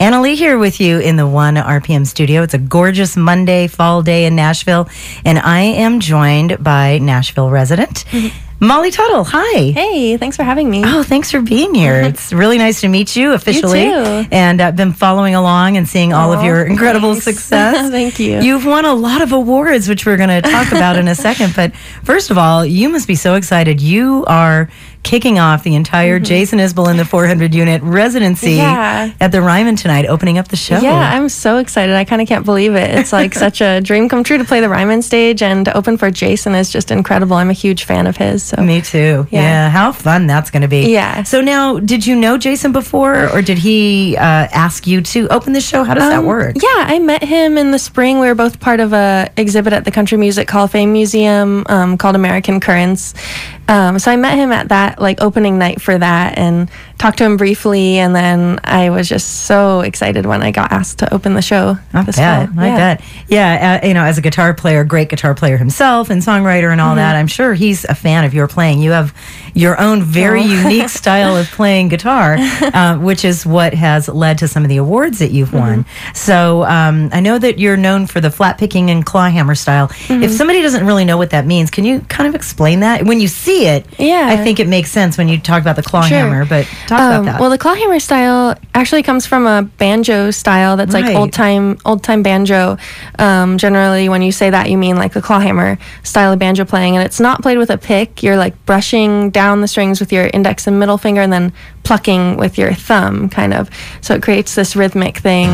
Anna Lee here with you in the 1 RPM studio. It's a gorgeous Monday fall day in Nashville, and I am joined by Nashville resident Molly Tuttle. Hi. Hey, thanks for having me. Oh, thanks for being here. It's really nice to meet you officially. You too. And I've been following along and seeing all of your incredible success. Thank you. You've won a lot of awards, which we're going to talk about in a second. But first of all, you must be so excited. You are kicking off the entire Jason Isbell in the 400 unit residency at the Ryman tonight, opening up the show. Yeah, I'm so excited. I kind of can't believe it. It's like such a dream come true to play the Ryman stage, and to open for Jason is just incredible. I'm a huge fan of his. So. Me too. Yeah, how fun that's going to be. Yeah. So now, did you know Jason before, or did he ask you to open the show? How does that work? Yeah, I met him in the spring. We were both part of a exhibit at the Country Music Hall of Fame Museum called American Currents. So I met him at that opening night for that and talked to him briefly, and then I was just so excited when I got asked to open the show. I bet. Yeah, as a guitar player, great guitar player himself and songwriter and all that, I'm sure he's a fan of your playing. You have your own very unique style of playing guitar, which is what has led to some of the awards that you've won. So I know that you're known for the flat picking and clawhammer style. If somebody doesn't really know what that means, can you kind of explain that? When you see it, I think it makes sense when you talk about the clawhammer, but talk about that. Well, the clawhammer style actually comes from a banjo style that's like old time banjo. Generally, when you say that, you mean like the clawhammer style of banjo playing, and it's not played with a pick. You're like brushing down the strings with your index and middle finger, and then plucking with your thumb, kind of. So it creates this rhythmic thing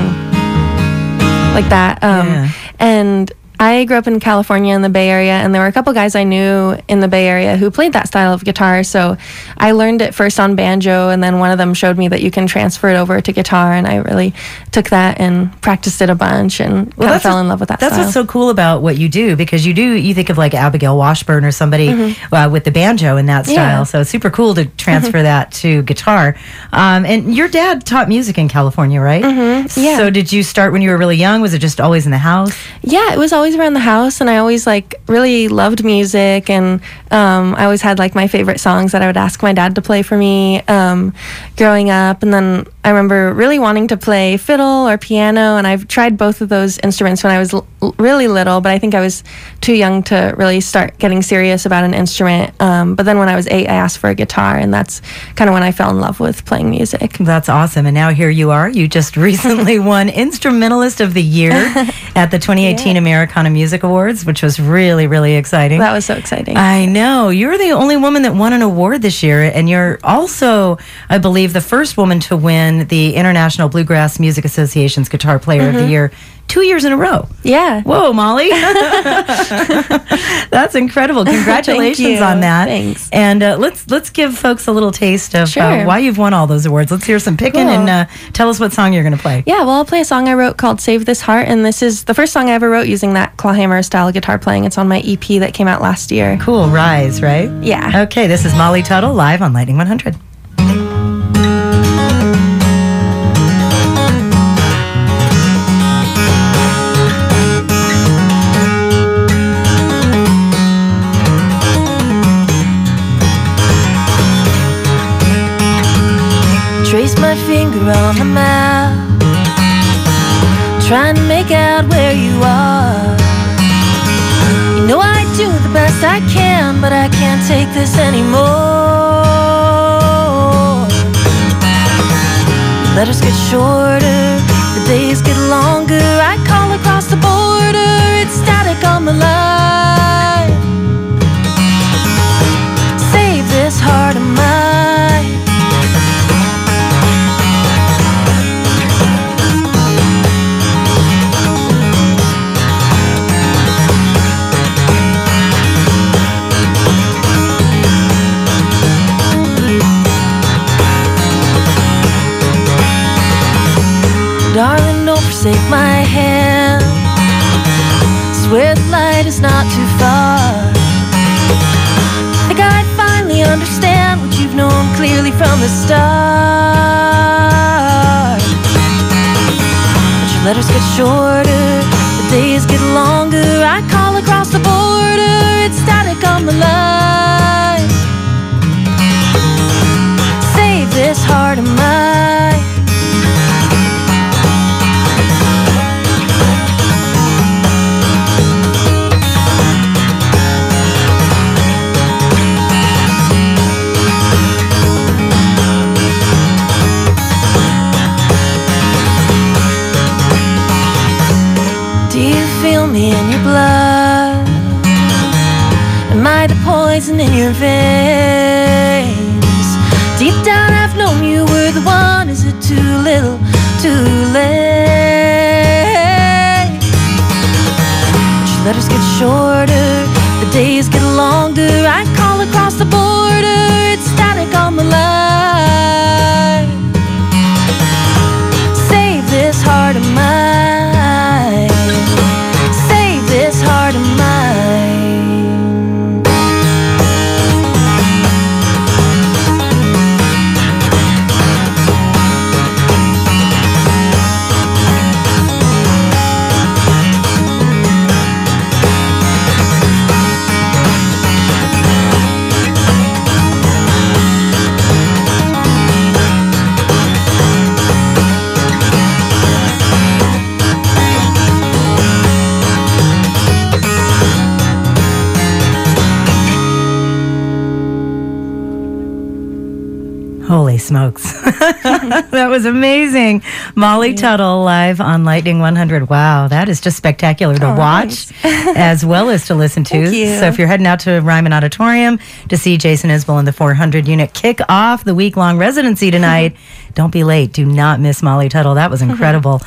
like that. And I grew up in California in the Bay Area, and there were a couple guys I knew in the Bay Area who played that style of guitar. So I learned it first on banjo, and then one of them showed me that you can transfer it over to guitar, and I really took that and practiced it a bunch and kind of fell in love with that style. That's what's so cool about what you do, because you think of like Abigail Washburn or somebody with the banjo in that style. So it's super cool to transfer that to guitar. And your dad taught music in California, right? Yeah. So did you start when you were really young? Was it just always in the house? Yeah, it was always around the house, and I always really loved music, and I always had my favorite songs that I would ask my dad to play for me growing up. And then I remember really wanting to play fiddle or piano, and I've tried both of those instruments when I was really little, but I think I was too young to really start getting serious about an instrument. But then when I was 8, I asked for a guitar, and that's kind of when I fell in love with playing music. That's awesome. And now here you are. You just recently won Instrumentalist of the Year at the 2018 Americana Music Awards, which was really, really exciting. That was so exciting. I know. You're the only woman that won an award this year, and you're also, I believe, the first woman to win the International Bluegrass Music Association's Guitar Player of the Year 2 years in a row. Yeah. Whoa, Molly. That's incredible. Congratulations on that. Thanks. And let's give folks a little taste of why you've won all those awards. Let's hear some picking and tell us what song you're going to play. Yeah, well, I'll play a song I wrote called Save This Heart, and this is the first song I ever wrote using that clawhammer style guitar playing. It's on my EP that came out last year. Cool. Rise, right? Yeah. Okay, this is Molly Tuttle live on Lightning 100. Trace my finger on the map, trying to make out where you are. You know I do the best I can, but I can't take this anymore. The letters get shorter, the days get longer. I call across the border, it's static on the line. Save this heart of mine. Darling, don't forsake my hand. Swear the light is not too far. Think I'd finally understand what you've known clearly from the start. But your letters get shorter, the days get longer. I call across the border, it's static on the line. Save this heart of mine. know me in your blood? Am I the poison in your veins? Deep down I've known you were the one. Is it too little, too late? Would you let us get shorter? The days get longer. I call across the border. It's static on the line. Save this heart of mine. Save this heart of mine. Holy smokes. That was amazing. Molly Tuttle live on Lightning 100. Wow, that is just spectacular to watch as well as to listen to. So if you're heading out to Ryman Auditorium to see Jason Isbell and the 400 unit kick off the week-long residency tonight, don't be late. Do not miss Molly Tuttle. That was incredible.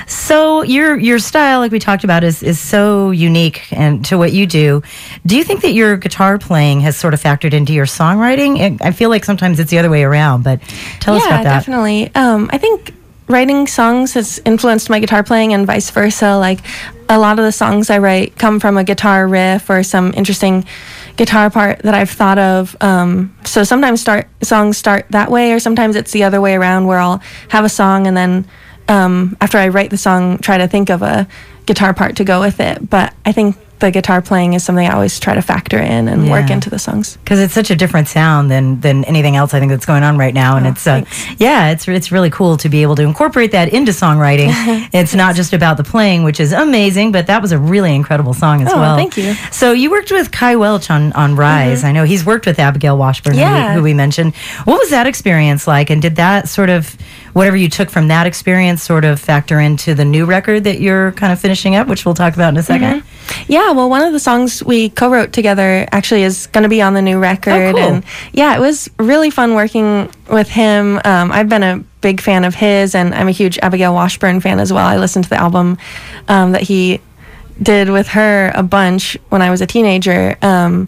So your style, like we talked about, is so unique and to what you do. Do you think that your guitar playing has sort of factored into your songwriting? I feel like sometimes it's the other way around, but tell us about that. Yeah, definitely. I think writing songs has influenced my guitar playing and vice versa. Like a lot of the songs I write come from a guitar riff or some interesting guitar part that I've thought of. So sometimes songs start that way, or sometimes it's the other way around where I'll have a song and then after I write the song, try to think of a guitar part to go with it. But I think the guitar playing is something I always try to factor in and work into the songs. Because it's such a different sound than anything else I think that's going on right now. And it's really cool to be able to incorporate that into songwriting. It's not just about the playing, which is amazing, but that was a really incredible song as well. Thank you. So you worked with Kai Welch on Rise. I know he's worked with Abigail Washburn, who we mentioned. What was that experience like? And did that sort of, whatever you took from that experience, sort of factor into the new record that you're kind of finishing up, which we'll talk about in a second? Yeah, well, one of the songs we co-wrote together actually is going to be on the new record. Oh, cool. And yeah, it was really fun working with him. I've been a big fan of his, and I'm a huge Abigail Washburn fan as well. I listened to the album that he did with her a bunch when I was a teenager.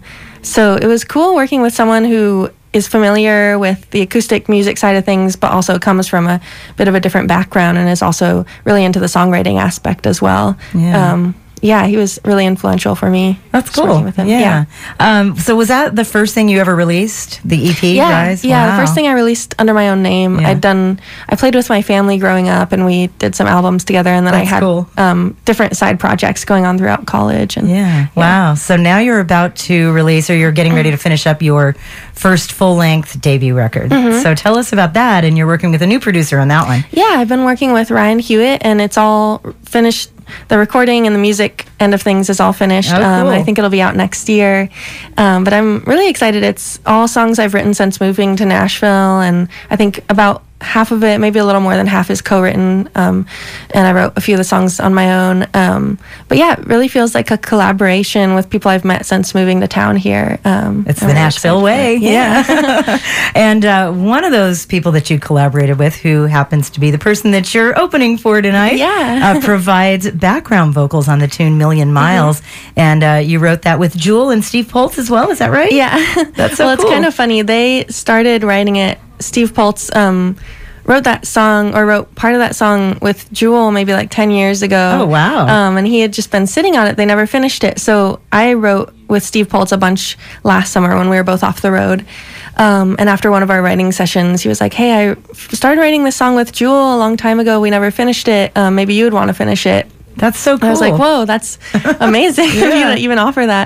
So it was cool working with someone who is familiar with the acoustic music side of things, but also comes from a bit of a different background and is also really into the songwriting aspect as well. Yeah, he was really influential for me. That's cool. With him. Yeah. So was that the first thing you ever released, the EP, Rise? Yeah, the first thing I released under my own name. I played with my family growing up, and we did some albums together, and then I had different side projects going on throughout college. And wow. So now you're about to release, or you're getting ready to finish up your first full-length debut record. So tell us about that, and you're working with a new producer on that one. Yeah, I've been working with Ryan Hewitt, and it's all finished. The recording and the music end of things is all finished. Cool. I think it'll be out next year. But I'm really excited. It's all songs I've written since moving to Nashville, and I think about half of it, maybe a little more than half, is co-written, and I wrote a few of the songs on my own. But yeah, it really feels like a collaboration with people I've met since moving to town here. It's the Nashville way. Yeah. And one of those people that you collaborated with, who happens to be the person that you're opening for tonight, provides background vocals on the tune Million Miles. And you wrote that with Jewel and Steve Poltz as well, is that right? Yeah. That's so cool. It's kind of funny. They started writing it. Steve Poltz wrote that song, or wrote part of that song with Jewel maybe like 10 years ago. Oh, wow. And he had just been sitting on it. They never finished it. So I wrote with Steve Poltz a bunch last summer when we were both off the road. And after one of our writing sessions, he was like, hey, I started writing this song with Jewel a long time ago. We never finished it. Maybe you would want to finish it. That's so cool. I was like, whoa, that's amazing. You even offer that.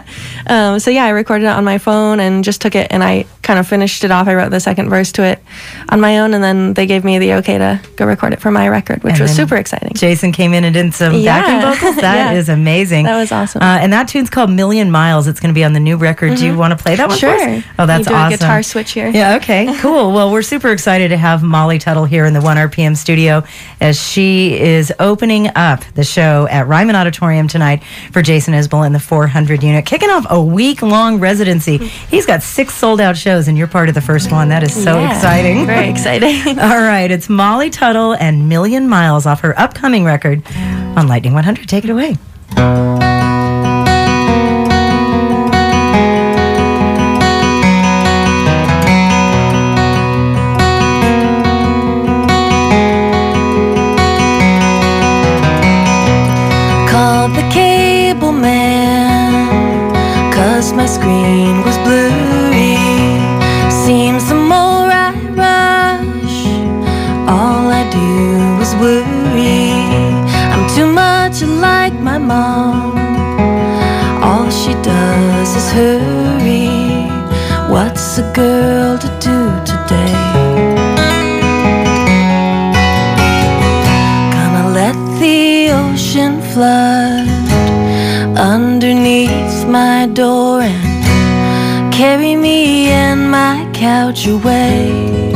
So yeah, I recorded it on my phone and just took it and I kind of finished it off. I wrote the second verse to it on my own, and then they gave me the okay to go record it for my record, which was super exciting. Jason came in and did some backing vocals. That is amazing. That was awesome. And that tune's called Million Miles. It's going to be on the new record. Do you want to play that one for us? Oh, that's you do awesome. A guitar switch here. Yeah, okay, cool. Well, we're super excited to have Molly Tuttle here in the 1RPM studio as she is opening up the show at Ryman Auditorium tonight for Jason Isbell and the 400 unit, kicking off a week-long residency. He's got 6 sold-out shows, and you're part of the first one. That is so exciting. Very exciting. All right, it's Molly Tuttle and Million Miles off her upcoming record on Lightning 100. Take it away. Called the cable man 'cause my screen was blurry. Seems the more I rush, all I do is worry. I'm too much like my mom. All she does is hurry. What's a girl to do today? Gonna let the ocean flood underneath my door and carry me and my couch away.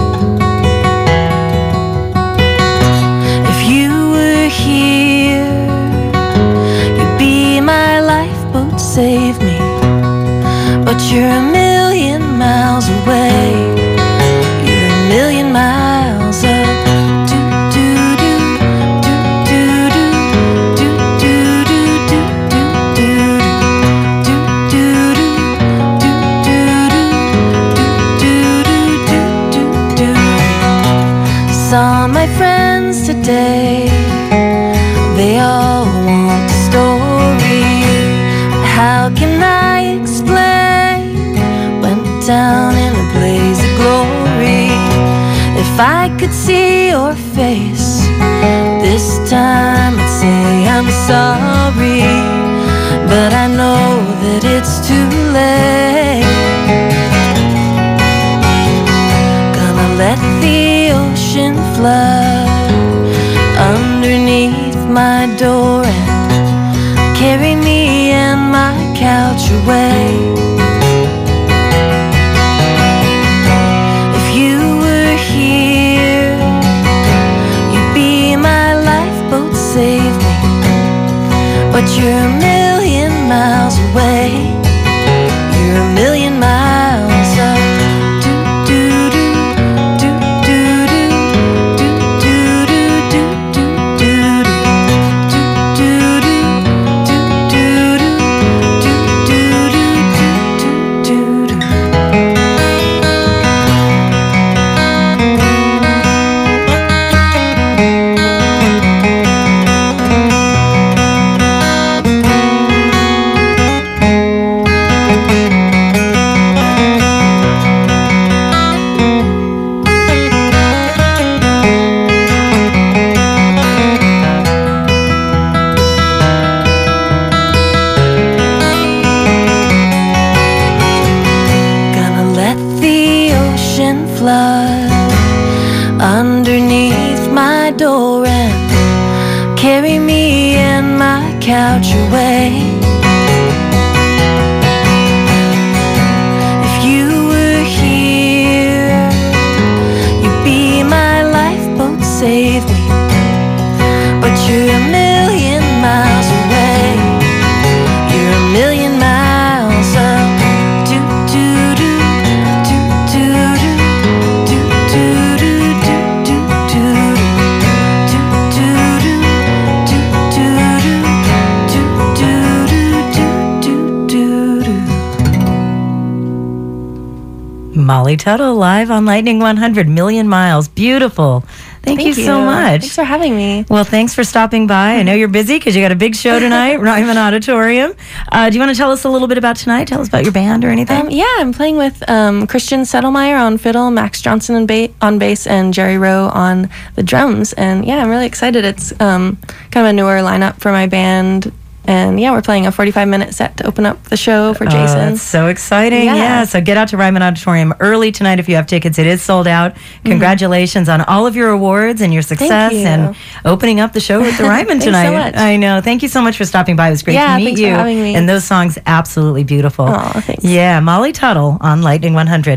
If you were here, you'd be my lifeboat, save me. But you're a million miles away. You're a million miles up. Saw my friends today, they all want a story. How can I explain? Went down in a blaze of glory. If I could see your face, this time I'd say I'm sorry. But I know that it's too late. Gonna let the ocean flood underneath my door and carry me and my couch away. If you were here, you'd be my lifeboat, save me. But you're a million miles away. You're a million miles up. Underneath my door and carry me and my couch away. If you were here, you'd be my lifeboat, save me. But you're a million miles away. You're a million miles up. Molly Tuttle live on Lightning 100, Million Miles. Beautiful. Thank you so much. Thanks for having me. Well, thanks for stopping by. I know you're busy because you got a big show tonight, Ryman Auditorium. Do you want to tell us a little bit about tonight? Tell us about your band or anything? Yeah, I'm playing with Christian Settlemeyer on fiddle, Max Johnson on bass, and Jerry Rowe on the drums. And yeah, I'm really excited. It's kind of a newer lineup for my band. And yeah, we're playing a 45-minute set to open up the show for Jason. That's so exciting. Yeah. So get out to Ryman Auditorium early tonight if you have tickets. It is sold out. Congratulations on all of your awards and your success and opening up the show at the Ryman tonight. So much. I know. Thank you so much for stopping by. It was great to meet thanks you. for having me. And those songs absolutely beautiful. Oh, thanks. Yeah, Molly Tuttle on Lightning 100.